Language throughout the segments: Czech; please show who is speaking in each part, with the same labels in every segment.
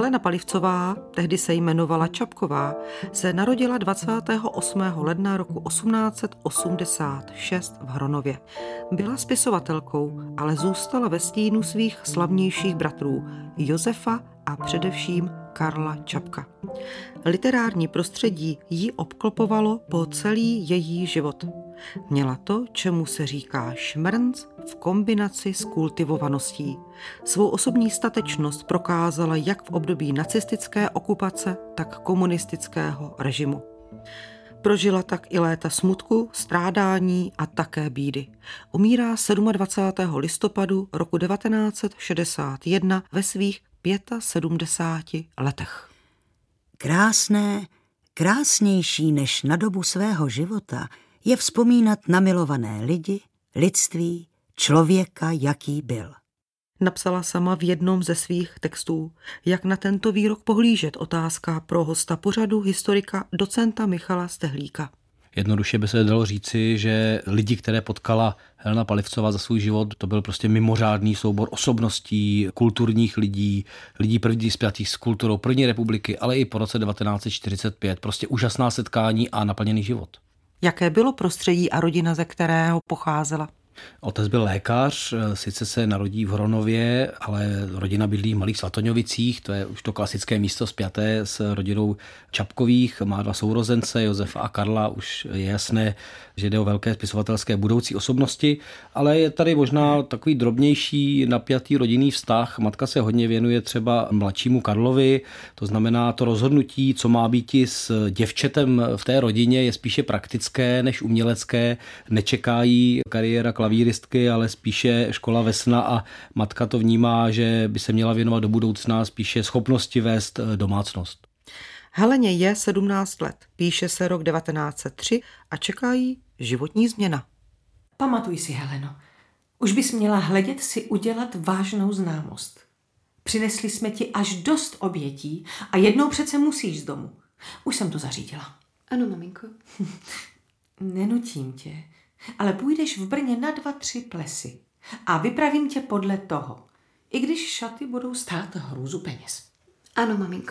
Speaker 1: Helena Palivcová, tehdy se jmenovala Čapková, se narodila 28. ledna roku 1886 v Hronově. Byla spisovatelkou, ale zůstala ve stínu svých slavnějších bratrů Josefa a především Karla Čapka. Literární prostředí ji obklopovalo po celý její život. Měla to, čemu se říká šmrnc v kombinaci s kultivovaností. Svou osobní statečnost prokázala jak v období nacistické okupace, tak komunistického režimu. Prožila tak i léta smutku, strádání a také bídy. Umírá 27. listopadu roku 1961 ve svých 75 letech.
Speaker 2: Krásné, krásnější než na dobu svého života je vzpomínat na milované lidi, lidství, člověka, jaký byl.
Speaker 1: Napsala sama v jednom ze svých textů. Jak na tento výrok pohlížet, otázka pro hosta pořadu, historika docenta Michala Stehlíka.
Speaker 3: Jednoduše by se dalo říci, že lidi, které potkala Helena Palivcová za svůj život, to byl prostě mimořádný soubor osobností, kulturních lidí, lidí první spjatých s kulturou první republiky, ale i po roce 1945. Prostě úžasná setkání a naplněný život.
Speaker 1: Jaké bylo prostředí a rodina, ze kterého pocházela?
Speaker 3: Otec byl lékař, sice se narodí v Hronově, ale rodina bydlí v Malých Slatoňovicích, to je už to klasické místo spjaté s rodinou Čapkových, má 2 sourozence, Josefa a Karla, už je jasné, že jde o velké spisovatelské budoucí osobnosti, ale je tady možná takový drobnější napjatý rodinný vztah. Matka se hodně věnuje třeba mladšímu Karlovi, to znamená to rozhodnutí, co má být s děvčetem v té rodině, je spíše praktické než umělecké, nečeká jí kariéra klavíristky, ale spíše škola vesna a matka to vnímá, že by se měla věnovat do budoucna spíše schopnosti vést domácnost.
Speaker 1: Heleně je 17 let, píše se rok 1903 a čeká jí životní změna.
Speaker 4: Pamatuj si, Heleno, už bys měla hledět si udělat vážnou známost. Přinesli jsme ti až dost obětí a jednou přece musíš z domu. Už jsem to zařídila.
Speaker 5: Ano, maminko.
Speaker 4: Nenutím tě, ale půjdeš v Brně na 2-3 plesy a vypravím tě podle toho, i když šaty budou stát hrůzu peněz.
Speaker 5: Ano, maminko.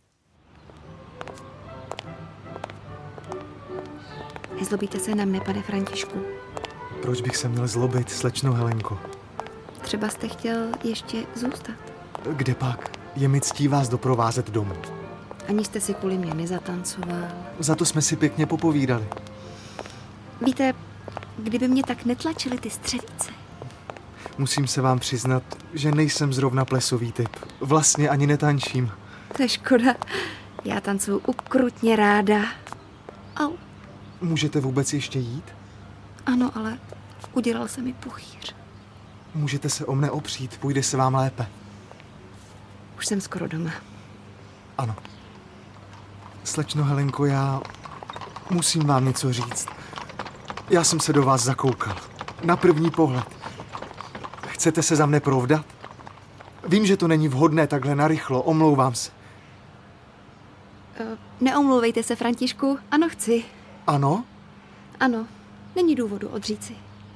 Speaker 5: Nezlobíte se na mne, pane Františku?
Speaker 6: Proč bych se měl zlobit, slečno Helenko?
Speaker 5: Třeba jste chtěl ještě zůstat.
Speaker 6: Kde pak? Je mi ctí vás doprovázet domů.
Speaker 5: Ani jste si kvůli mě nezatancoval.
Speaker 6: Za to jsme si pěkně popovídali.
Speaker 5: Víte, kdyby mě tak netlačily ty střelice.
Speaker 6: Musím se vám přiznat, že nejsem zrovna plesový typ. Vlastně ani netančím.
Speaker 5: To je škoda. Já tancuju ukrutně ráda. Au.
Speaker 6: Můžete vůbec ještě jít?
Speaker 5: Ano, ale udělal se mi puchýř.
Speaker 6: Můžete se o mne opřít, půjde se vám lépe.
Speaker 5: Už jsem skoro doma.
Speaker 6: Ano. Slečno Helenko, já musím vám něco říct. Já jsem se do vás zakoukal. Na první pohled. Chcete se za mne provdat? Vím, že to není vhodné takhle narychlo, omlouvám se.
Speaker 5: Neomlouvejte se, Františku. Ano, chci.
Speaker 6: Ano?
Speaker 5: Ano, není důvodu odříci.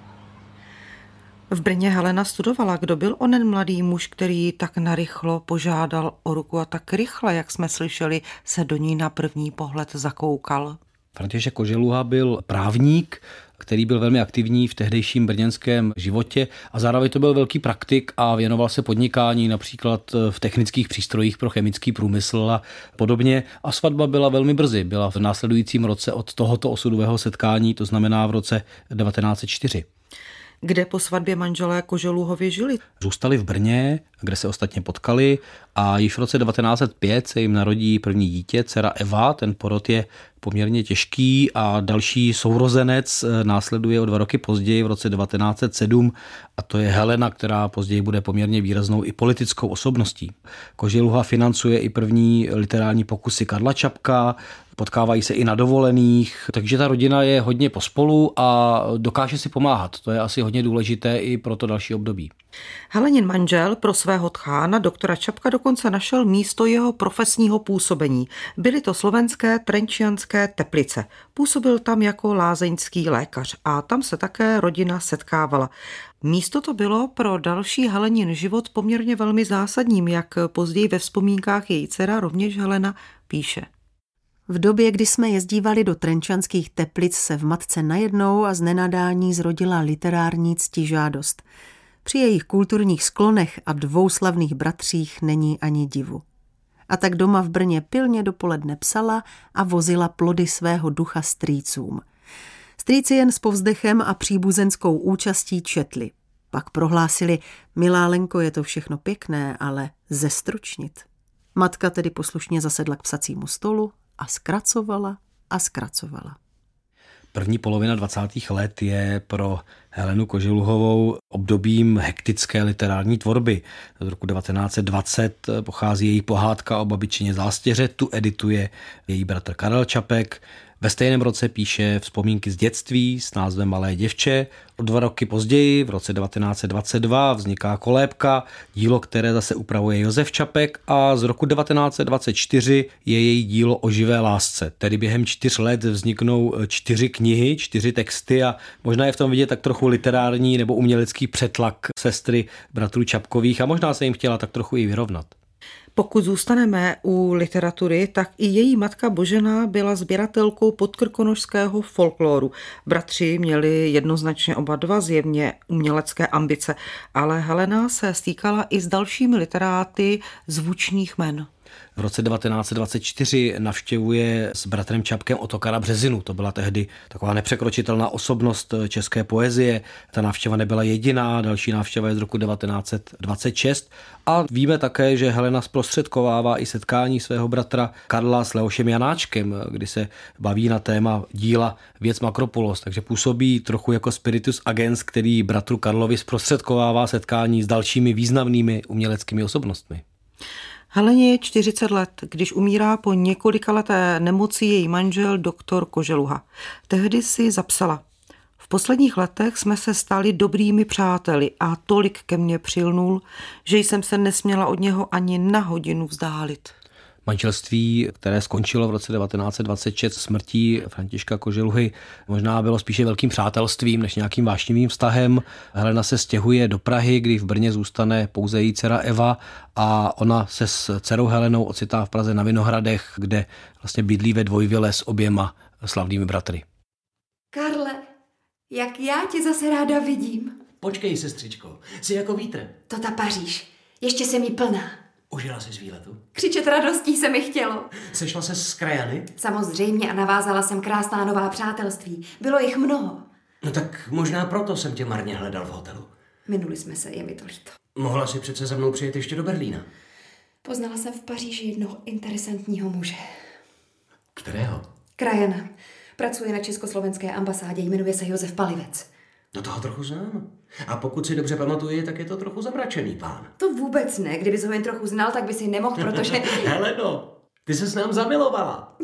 Speaker 1: V Brně Helena studovala. Kdo byl onen mladý muž, který ji tak narychlo požádal o ruku a tak rychle, jak jsme slyšeli, se do ní na první pohled zakoukal?
Speaker 3: František Koželuha byl právník, který byl velmi aktivní v tehdejším brněnském životě a zároveň to byl velký praktik a věnoval se podnikání například v technických přístrojích pro chemický průmysl a podobně. A svatba byla velmi brzy, byla v následujícím roce od tohoto osudového setkání, to znamená v roce 1904.
Speaker 1: Kde po svatbě manželé Koželuhovi žili?
Speaker 3: Zůstali v Brně, kde se ostatně potkali a již v roce 1905 se jim narodí první dítě, dcera Eva, ten porod je poměrně těžký a další sourozenec následuje o 2 roky později v roce 1907 a to je Helena, která později bude poměrně výraznou i politickou osobností. Koželuha financuje i první literární pokusy Karla Čapka, potkávají se i na dovolených, takže ta rodina je hodně pospolu a dokáže si pomáhat. To je asi hodně důležité i pro to další období.
Speaker 1: Helenin manžel pro svého tchána doktora Čapka dokonce našel místo jeho profesního působení. Byly to slovenské Trenčianské Teplice. Působil tam jako lázeňský lékař a tam se také rodina setkávala. Místo to bylo pro další Helenin život poměrně velmi zásadním, jak později ve vzpomínkách její dcera, rovněž Helena, píše.
Speaker 4: V době, kdy jsme jezdívali do Trenčanských Teplic, se v matce najednou a z nenadání zrodila literární ctižádost. Při jejich kulturních sklonech a 2 slavných bratřích není ani divu. A tak doma v Brně pilně dopoledne psala a vozila plody svého ducha strýcům. Strýci jen s povzdechem a příbuzenskou účastí četli. Pak prohlásili, milá Lenko, je to všechno pěkné, ale zestručnit. Matka tedy poslušně zasedla k psacímu stolu a zkracovala a zkracovala.
Speaker 3: První polovina 20. let je pro Helenu Koželuhovou obdobím hektické literární tvorby. Z roku 1920 pochází její pohádka o babičině Zástěře, tu edituje její bratr Karel Čapek. Ve stejném roce píše vzpomínky z dětství s názvem Malé děvče. O 2 roky později, v roce 1922, vzniká Kolébka, dílo, které zase upravuje Josef Čapek, a z roku 1924 je její dílo o živé lásce. Tedy během 4 let vzniknou 4 knihy, 4 texty a možná je v tom vidět tak trochu literární nebo umělecký přetlak sestry bratrů Čapkových a možná se jim chtěla tak trochu i vyrovnat.
Speaker 1: Pokud zůstaneme u literatury, tak i její matka Božena byla sběratelkou podkrkonošského folkloru. Bratři měli jednoznačně oba dva zjevně umělecké ambice, ale Helena se stýkala i s dalšími literáty zvučných jmen.
Speaker 3: V roce 1924 navštěvuje s bratrem Čapkem Ottokara Březinu. To byla tehdy taková nepřekročitelná osobnost české poezie. Ta návštěva nebyla jediná, další návštěva je z roku 1926. A víme také, že Helena zprostředkovává i setkání svého bratra Karla s Leošem Janáčkem, kdy se baví na téma díla Věc Makropulos. Takže působí trochu jako spiritus agens, který bratru Karlovi zprostředkovává setkání s dalšími významnými uměleckými osobnostmi.
Speaker 1: Heleně je 40 let, když umírá po několikaleté nemoci její manžel doktor Koželuha. Tehdy si zapsala: v posledních letech jsme se stali dobrými přáteli a tolik ke mně přilnul, že jsem se nesměla od něho ani na hodinu vzdálit.
Speaker 3: Manželství, které skončilo v roce 1926 smrtí Františka Koželuhy, možná bylo spíše velkým přátelstvím než nějakým vášnivým vztahem. Helena se stěhuje do Prahy, kdy v Brně zůstane pouze její dcera Eva a ona se s dcerou Helenou ocitá v Praze na Vinohradech, kde vlastně bydlí ve dvojvile s oběma slavnými bratry.
Speaker 5: Karle, jak já tě zase ráda vidím.
Speaker 7: Počkej, sestřičko, jsi jako vítr.
Speaker 5: To ta Paříž, ještě jsem jí plná.
Speaker 7: Užila jsi z výletu?
Speaker 5: Křičet radostí se mi chtělo.
Speaker 7: Sešla se s krajany?
Speaker 5: Samozřejmě a navázala jsem krásná nová přátelství. Bylo jich mnoho.
Speaker 7: No tak možná proto jsem tě marně hledal v hotelu.
Speaker 5: Minuli jsme se, je mi to líto.
Speaker 7: Mohla si přece se mnou přijet ještě do Berlína.
Speaker 5: Poznala jsem v Paříži jednoho interesantního muže.
Speaker 7: Kterého?
Speaker 5: Krajana. Pracuje na československé ambasádě, jmenuje se Josef Palivec.
Speaker 7: No toho trochu znám. A pokud si dobře pamatuji, tak je to trochu zamračený pán.
Speaker 5: To vůbec ne, kdybys ho jen trochu znal, tak by si nemohl, protože...
Speaker 7: Heleno, ty se s nám zamilovala.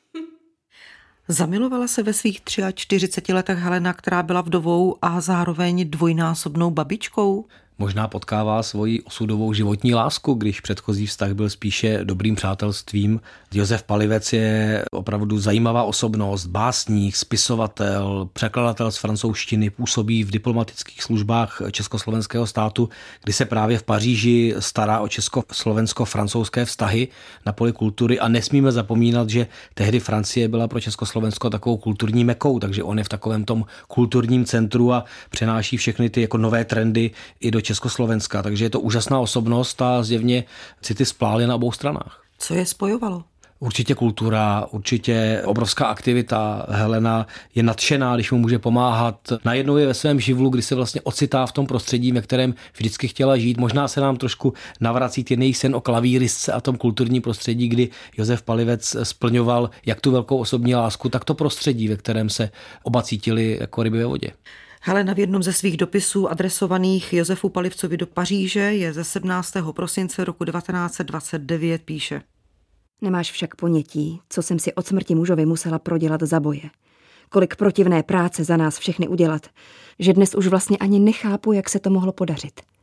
Speaker 1: Zamilovala se ve svých 43 letech Helena, která byla vdovou a zároveň dvojnásobnou babičkou?
Speaker 3: Možná potkává svoji osudovou životní lásku, když předchozí vztah byl spíše dobrým přátelstvím. Josef Palivec je opravdu zajímavá osobnost, básník, spisovatel, překladatel z francouzštiny, působí v diplomatických službách československého státu, kdy se právě v Paříži stará o československo-francouzské vztahy na poli kultury a nesmíme zapomínat, že tehdy Francie byla pro Československo takovou kulturní mekou, takže on je v takovém tom kulturním centru a přenáší všechny ty jako nové trendy i do Československa, takže je to úžasná osobnost a zjevně city splály na obou stranách.
Speaker 1: Co je spojovalo?
Speaker 3: Určitě kultura, určitě obrovská aktivita. Helena je nadšená, když mu může pomáhat. Najednou je ve svém živlu, kdy se vlastně ocitá v tom prostředí, ve kterém vždycky chtěla žít. Možná se nám trošku navrací ten jejich sen o klavíristce a tom kulturním prostředí, kdy Josef Palivec splňoval jak tu velkou osobní lásku, tak to prostředí, ve kterém se oba cítili jako ryby ve vodě.
Speaker 1: Helena v jednom ze svých dopisů adresovaných Josefu Palivcovi do Paříže je ze 17. prosince roku 1929 píše:
Speaker 5: Nemáš však ponětí, co jsem si od smrti mužovi musela prodělat za boje. Kolik protivné práce za nás všechny udělat, že dnes už vlastně ani nechápu, jak se to mohlo podařit.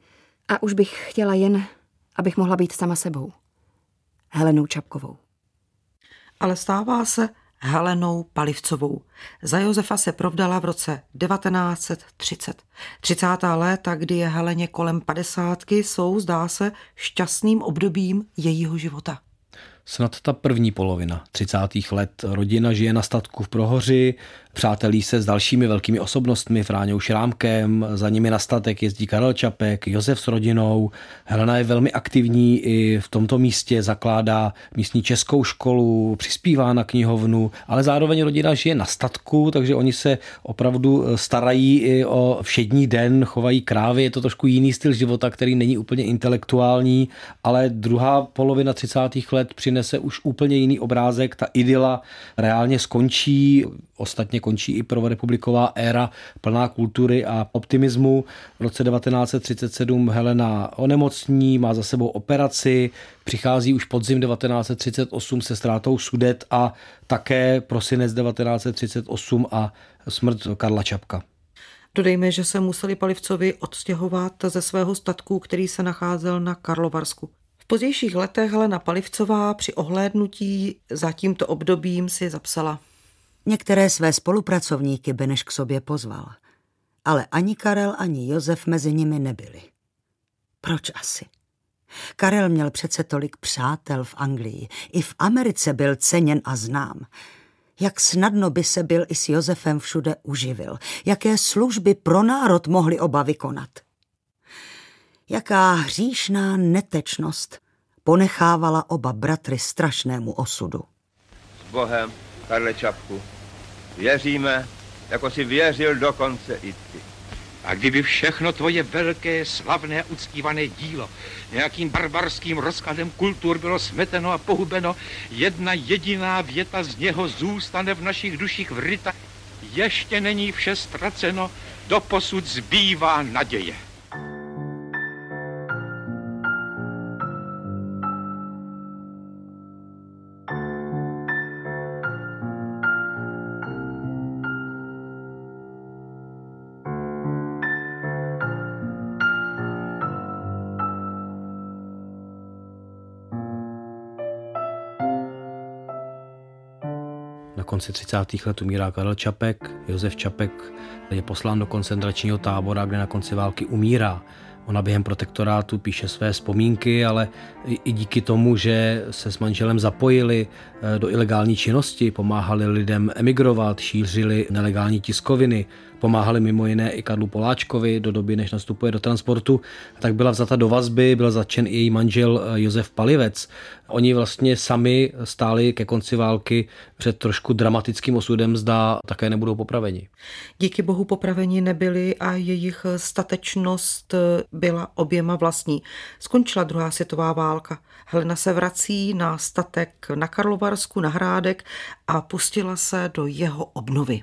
Speaker 5: A už bych chtěla jen, abych mohla být sama sebou. Helenou Čapkovou.
Speaker 1: Ale stává se Helenou Palivcovou. Za Josefa se provdala v roce 1930. 30. léta, kdy je Heleně kolem 50, jsou, zdá se, šťastným obdobím jejího života.
Speaker 3: Snad ta první polovina 30. let. Rodina žije na statku v Prohoři, přátelí se s dalšími velkými osobnostmi, Fráňou Šrámkem, za nimi na statek jezdí Karel Čapek, Josef s rodinou. Helena je velmi aktivní i v tomto místě, zakládá místní českou školu, přispívá na knihovnu, ale zároveň rodina žije na statku, takže oni se opravdu starají i o všední den, chovají krávy, je to trošku jiný styl života, který není úplně intelektuální, ale druhá polovina 30. let přinese už úplně jiný obrázek, ta idyla reálně skončí, ostatně končí i prvorepubliková éra plná kultury a optimismu. V roce 1937 Helena onemocní, má za sebou operaci, přichází už podzim 1938 se ztrátou Sudet a také prosinec 1938 a smrt Karla Čapka.
Speaker 1: Dodejme, že se museli Palivcovi odstěhovat ze svého statku, který se nacházel na Karlovarsku. V pozdějších letech Helena Palivcová při ohlédnutí za tímto obdobím si zapsala:
Speaker 2: Některé své spolupracovníky Beneš k sobě pozval, ale ani Karel, ani Josef mezi nimi nebyli. Proč asi? Karel měl přece tolik přátel v Anglii, i v Americe byl ceněn a znám. Jak snadno by se byl i s Josefem všude uživil, jaké služby pro národ mohli oba vykonat. Jaká hříšná netečnost ponechávala oba bratry strašnému osudu.
Speaker 8: S Bohem, Karle Čapku, věříme, jako si věřil dokonce i ty.
Speaker 9: A kdyby všechno tvoje velké, slavné, uctívané dílo nějakým barbarským rozkladem kultur bylo smeteno a pohubeno, jedna jediná věta z něho zůstane v našich duších vryta. Ještě není vše ztraceno, doposud zbývá naděje.
Speaker 3: Na konci 30. let umírá Karel Čapek, Josef Čapek je poslán do koncentračního tábora, kde na konci války umírá. Ona během protektorátu píše své vzpomínky, ale i díky tomu, že se s manželem zapojili do ilegální činnosti, pomáhali lidem emigrovat, šířili nelegální tiskoviny, pomáhali mimo jiné i Karlu Poláčkovi do doby, než nastupuje do transportu, tak byla vzata do vazby, byl zatčen i její manžel Josef Palivec. Oni vlastně sami stáli ke konci války před trošku dramatickým osudem, zda také nebudou popraveni.
Speaker 1: Díky bohu popraveni nebyli a jejich statečnost byla oběma vlastní. Skončila druhá světová válka. Helena se vrací na statek na Karlovarsku, na Hrádek a pustila se do jeho obnovy.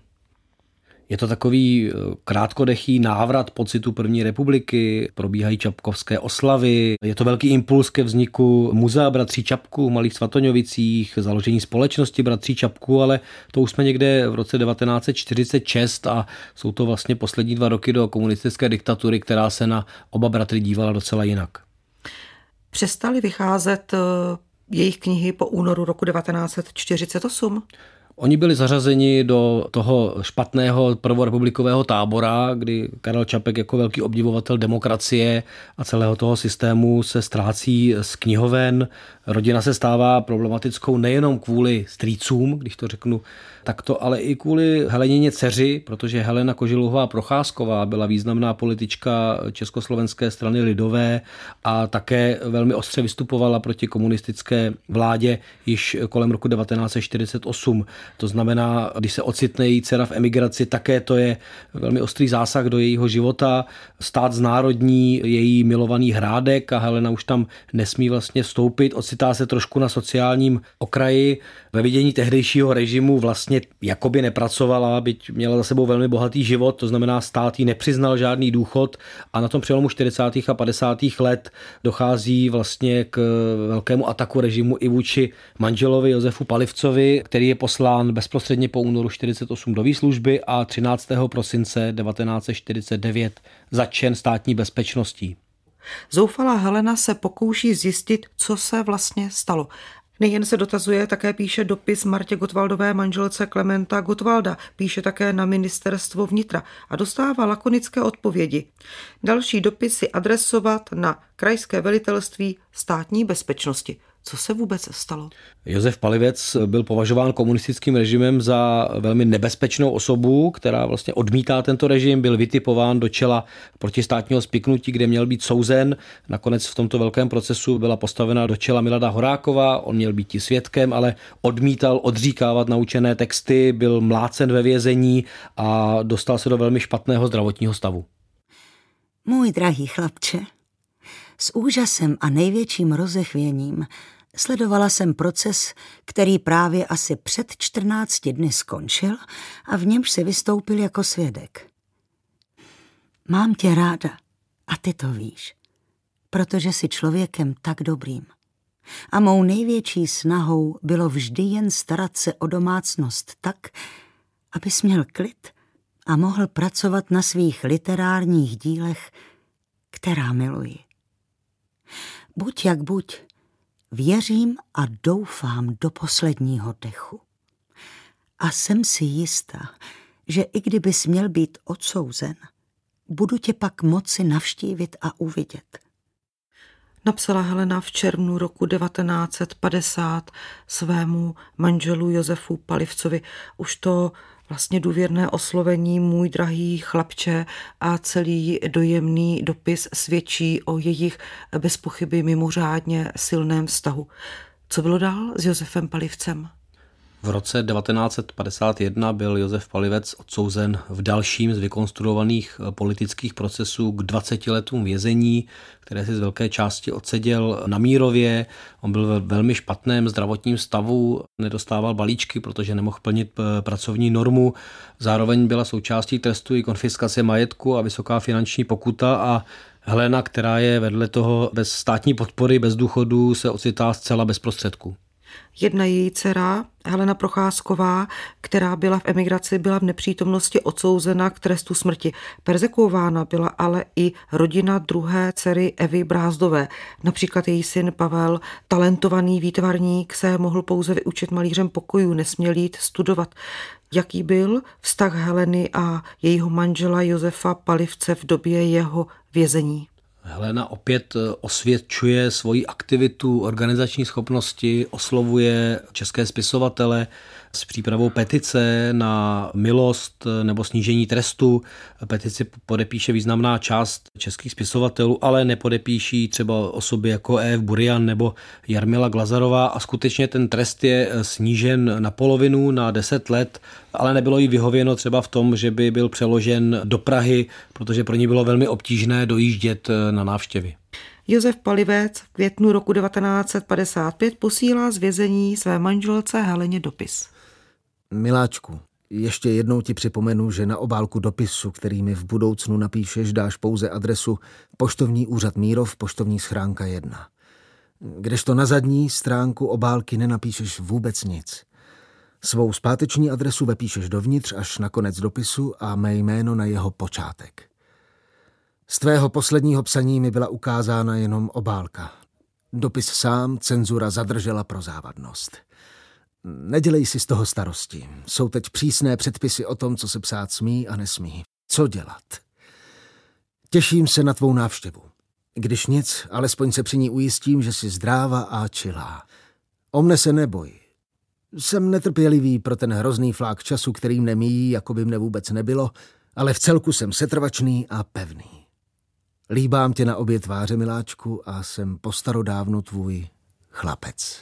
Speaker 3: Je to takový krátkodechý návrat pocitu první republiky, probíhají čapkovské oslavy, je to velký impuls ke vzniku muzea bratří Čapků v Malých Svatoňovicích, založení společnosti bratří Čapků, ale to už jsme někde v roce 1946 a jsou to vlastně poslední 2 roky do komunistické diktatury, která se na oba bratry dívala docela jinak.
Speaker 1: Přestaly vycházet jejich knihy po únoru roku 1948?
Speaker 3: Oni byli zařazeni do toho špatného prvorepublikového tábora, kdy Karel Čapek jako velký obdivovatel demokracie a celého toho systému se ztrácí z knihoven. Rodina se stává problematickou nejenom kvůli strýcům, když to řeknu takto, ale i kvůli Helenině dceři, protože Helena Kožiluhová Procházková byla významná politička Československé strany lidové a také velmi ostře vystupovala proti komunistické vládě již kolem roku 1948. To znamená, když se ocitne její dcera v emigraci, také to je velmi ostrý zásah do jejího života. Stát znárodní její milovaný Hrádek a Helena už tam nesmí vlastně vstoupit. Ocitá se trošku na sociálním okraji. Ve vidění tehdejšího režimu vlastně jakoby nepracovala, byť měla za sebou velmi bohatý život, to znamená stát jí nepřiznal žádný důchod a na tom přelomu 40. a 50. let dochází vlastně k velkému ataku režimu i vůči manželovi Josefu Palivcovi, který je poslán bezprostředně po únoru 48 do výslužby a 13. prosince 1949 zatčen státní bezpečností.
Speaker 1: Zoufalá Helena se pokouší zjistit, co se vlastně stalo. Nejen se dotazuje, také píše dopis Martě Gottwaldové, manželce Klementa Gottwalda, píše také na ministerstvo vnitra a dostává lakonické odpovědi. Další dopisy adresovat na krajské velitelství státní bezpečnosti. Co se vůbec stalo?
Speaker 3: Josef Palivec byl považován komunistickým režimem za velmi nebezpečnou osobu, která vlastně odmítá tento režim, byl vytipován do čela protistátního spiknutí, kde měl být souzen. Nakonec v tomto velkém procesu byla postavena do čela Milada Horáková, on měl být svědkem, ale odmítal odříkávat naučené texty, byl mlácen ve vězení a dostal se do velmi špatného zdravotního stavu.
Speaker 2: Můj drahý chlapče, s úžasem a největším rozechvěním sledovala jsem proces, který právě asi před 14 dny skončil a v němž se vystoupil jako svědek. Mám tě ráda a ty to víš, protože jsi člověkem tak dobrým. A mou největší snahou bylo vždy jen starat se o domácnost tak, abys měl klid a mohl pracovat na svých literárních dílech, která miluji. Buď jak buď, věřím a doufám do posledního dechu. A jsem si jistá, že i kdybys měl být odsouzen, budu tě pak moci navštívit a uvidět.
Speaker 1: Napsala Helena v červnu roku 1950 svému manželu Josefu Palivcovi. Už to vlastně důvěrné oslovení můj drahý chlapče a celý dojemný dopis svědčí o jejich bez pochyby mimořádně silném vztahu. Co bylo dál s Josefem Palivcem?
Speaker 3: V roce 1951 byl Josef Palivec odsouzen v dalším z vykonstruovaných politických procesů k 20 letům vězení, které si z velké části odseděl na Mírově. On byl ve velmi špatném zdravotním stavu, nedostával balíčky, protože nemohl plnit pracovní normu. Zároveň byla součástí trestu i konfiskace majetku a vysoká finanční pokuta a Helena, která je vedle toho bez státní podpory, bez důchodu, se ocitá zcela bez prostředků.
Speaker 1: Jedna její dcera, Helena Procházková, která byla v emigraci, byla v nepřítomnosti odsouzena k trestu smrti. Perzekuována byla ale i rodina druhé dcery Evy Brázdové. Například její syn Pavel, talentovaný výtvarník, se mohl pouze vyučit malířem pokojů, nesměl jít studovat. Jaký byl vztah Heleny a jejího manžela Josefa Palivce v době jeho vězení?
Speaker 3: Helena opět osvědčuje svoji aktivitu, organizační schopnosti, oslovuje české spisovatele s přípravou petice na milost nebo snížení trestu. Petici podepíše významná část českých spisovatelů, ale nepodepíší třeba osoby jako E.F. Burian nebo Jarmila Glazarová a skutečně ten trest je snížen na polovinu, na 10 let, ale nebylo jí vyhověno třeba v tom, že by byl přeložen do Prahy, protože pro ní bylo velmi obtížné dojíždět na návštěvy.
Speaker 1: Josef Palivec v květnu roku 1955 posílá z vězení své manželce Heleně dopis.
Speaker 10: Miláčku, ještě jednou ti připomenu, že na obálku dopisu, který mi v budoucnu napíšeš, dáš pouze adresu Poštovní úřad Mírov, poštovní schránka 1. Kdežto na zadní stránku obálky nenapíšeš vůbec nic. Svou zpáteční adresu vepíšeš dovnitř až na konec dopisu a mé jméno na jeho počátek. Z tvého posledního psaní mi byla ukázána jenom obálka. Dopis sám cenzura zadržela pro závadnost. Nedělej si z toho starosti. Jsou teď přísné předpisy o tom, co se psát smí a nesmí. Co dělat? Těším se na tvou návštěvu. Když nic, alespoň se při ní ujistím, že jsi zdráva a čilá. O mne se neboj. Jsem netrpělivý pro ten hrozný flák času, kterým nemíjí, jako by mne vůbec nebylo, ale v celku jsem setrvačný a pevný. Líbám tě na obě tváře, miláčku, a jsem po starodávnu tvůj chlapec.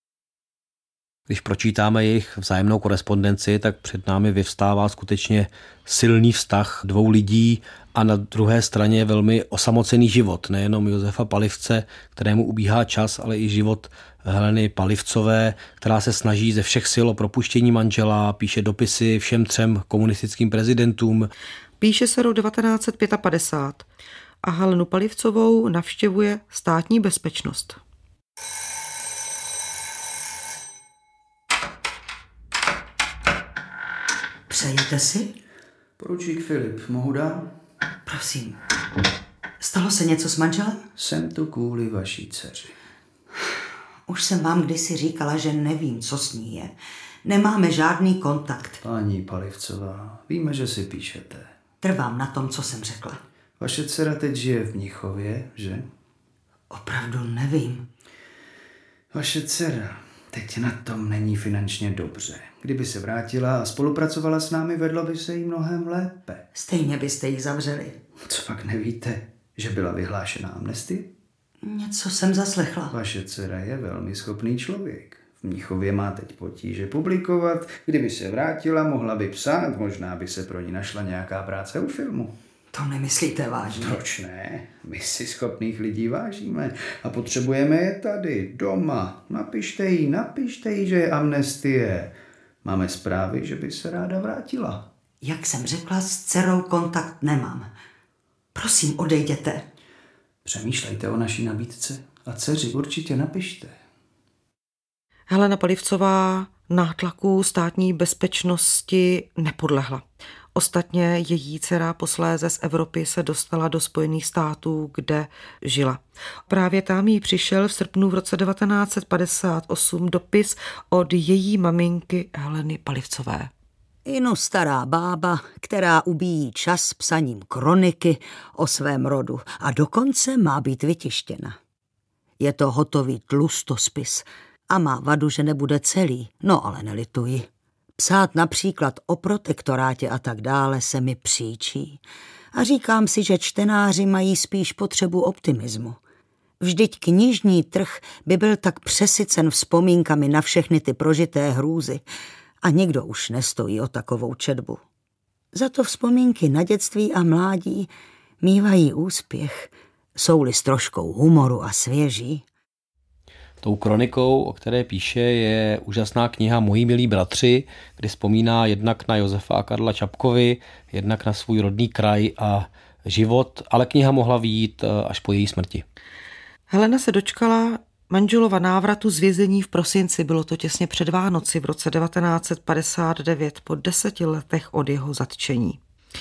Speaker 3: Když pročítáme jejich vzájemnou korespondenci, tak před námi vyvstává skutečně silný vztah dvou lidí a na druhé straně velmi osamocený život. Nejenom Josefa Palivce, kterému ubíhá čas, ale i život Heleny Palivcové, která se snaží ze všech sil o propuštění manžela, píše dopisy všem 3 komunistickým prezidentům.
Speaker 1: Píše se rok 1955 a Helenu Palivcovou navštěvuje státní bezpečnost.
Speaker 2: Přejete si?
Speaker 11: Poručík Filip, mohu dál?
Speaker 2: Prosím. Stalo se něco s manželem?
Speaker 11: Jsem tu kvůli vaší dceři.
Speaker 2: Už jsem vám kdysi říkala, že nevím, co s ní je. Nemáme žádný kontakt.
Speaker 11: Paní Palivcová, víme, že si píšete.
Speaker 2: Trvám na tom, co jsem řekla.
Speaker 11: Vaše dcera teď žije v Mnichově, že?
Speaker 2: Opravdu nevím.
Speaker 11: Vaše dcera teď na tom není finančně dobře. Kdyby se vrátila a spolupracovala s námi, vedlo by se jí mnohem lépe.
Speaker 2: Stejně byste ji zavřeli.
Speaker 11: Co pak nevíte, že byla vyhlášena amnestie?
Speaker 2: Něco jsem zaslechla.
Speaker 11: Vaše dcera je velmi schopný člověk. V Mnichově má teď potíže publikovat. Kdyby se vrátila, mohla by psát, možná by se pro ní našla nějaká práce u filmu.
Speaker 2: To nemyslíte vážně?
Speaker 11: Proč ne? My si schopných lidí vážíme a potřebujeme je tady, doma. Napište jí, že je amnestie. Máme zprávy, že by se ráda vrátila.
Speaker 2: Jak jsem řekla, s dcerou kontakt nemám. Prosím, odejděte.
Speaker 11: Přemýšlejte o naší nabídce a dceři určitě napište.
Speaker 1: Helena Palivcová nátlaku státní bezpečnosti nepodlehla. Ostatně její dcera posléze z Evropy se dostala do Spojených států, kde žila. Právě tam jí přišel v srpnu v roce 1958 dopis od její maminky Heleny Palivcové.
Speaker 2: Inu stará bába, která ubíjí čas psaním kroniky o svém rodu a dokonce má být vytištěna. Je to hotový tlustospis a má vadu, že nebude celý, no ale nelituji. Psát například o protektorátě a tak dále se mi příčí. A říkám si, že čtenáři mají spíš potřebu optimismu. Vždyť knižní trh by byl tak přesycen vzpomínkami na všechny ty prožité hrůzy a nikdo už nestojí o takovou četbu. Za to vzpomínky na dětství a mládí mívají úspěch, jsou-li s troškou humoru a svěží.
Speaker 3: Tou kronikou, o které píše, je úžasná kniha Moji milí bratři, kdy vzpomíná jednak na Josefa a Karla Čapkovi, jednak na svůj rodný kraj a život, ale kniha mohla vyjít až po její smrti.
Speaker 1: Helena se dočkala manželova návratu z vězení v prosinci, bylo to těsně před Vánoci v roce 1959, po 10 letech od jeho zatčení.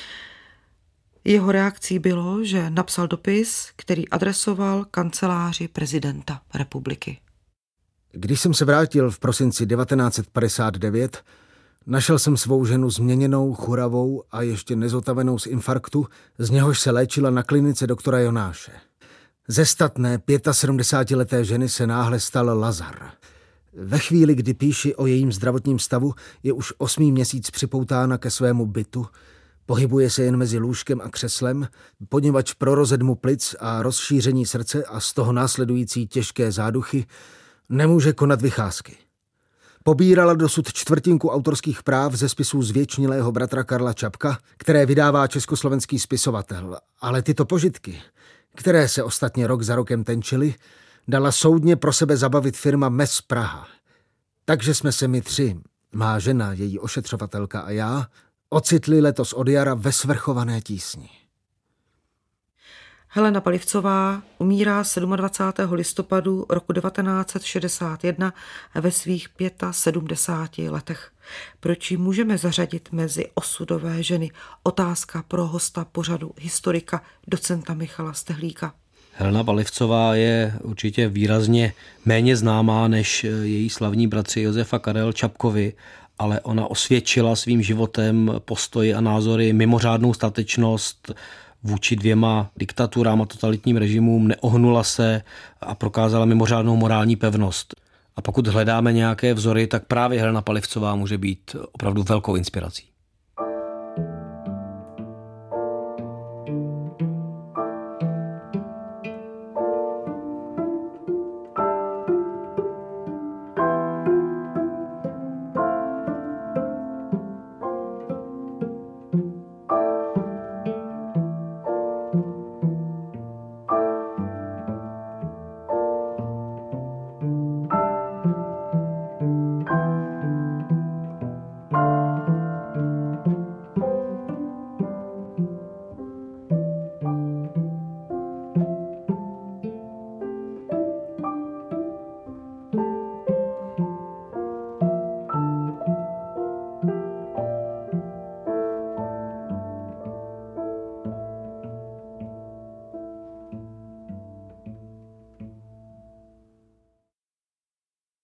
Speaker 1: Jeho reakcí bylo, že napsal dopis, který adresoval kanceláři prezidenta republiky.
Speaker 10: Když jsem se vrátil v prosinci 1959, našel jsem svou ženu změněnou, churavou a ještě nezotavenou z infarktu, z něhož se léčila na klinice doktora Jonáše. Ze statné 75leté ženy se náhle stal Lazar. Ve chvíli, kdy píši o jejím zdravotním stavu, je už 8. měsíc připoutána ke svému bytu, pohybuje se jen mezi lůžkem a křeslem, poněvadž pro rozedmu plic a rozšíření srdce a z toho následující těžké záduchy nemůže konat vycházky. Pobírala dosud 1/4 autorských práv ze spisů zvěčnilého bratra Karla Čapka, které vydává československý spisovatel, ale tyto požitky, které se ostatně rok za rokem tenčily, dala soudně pro sebe zabavit firma Mes Praha. Takže jsme se my tři, má žena, její ošetřovatelka a já, ocitli letos od jara ve svrchované tísni.
Speaker 1: Helena Palivcová umírá 27. listopadu roku 1961 ve svých 75 letech. Proč ji můžeme zařadit mezi osudové ženy? Otázka pro hosta pořadu, historika docenta Michala Stehlíka.
Speaker 3: Helena Palivcová je určitě výrazně méně známá než její slavní bratři Josef a Karel Čapkovi, ale ona osvědčila svým životem postoji a názory, mimořádnou statečnost vůči 2 diktaturám a totalitním režimům, neohnula se a prokázala mimořádnou morální pevnost. A pokud hledáme nějaké vzory, tak právě Helena Palivcová může být opravdu velkou inspirací.